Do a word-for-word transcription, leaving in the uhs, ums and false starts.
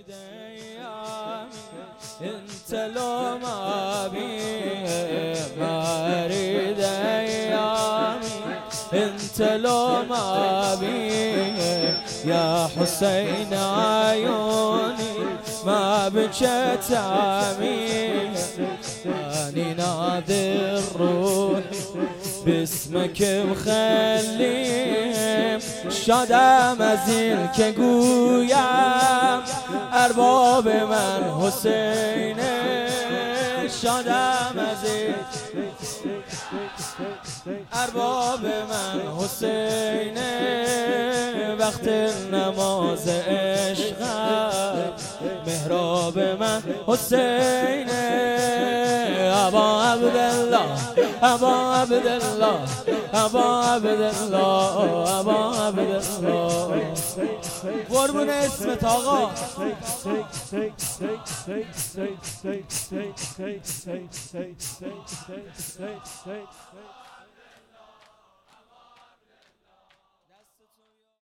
انت لو ما بي ما اريد ايامي، انت لو ما بي يا حسين عيوني ما بجت عمي. اني ناذر روحي باسمك مخليم، شادم از این که گویم ارباب من حسینه، شادم از این ارباب من حسینه. وقت نماز عشقم محراب من حسینه. ابا عبدالله ابا عبدالله ابا عبدالله ابا عبدالله، قربون اسمت آقا.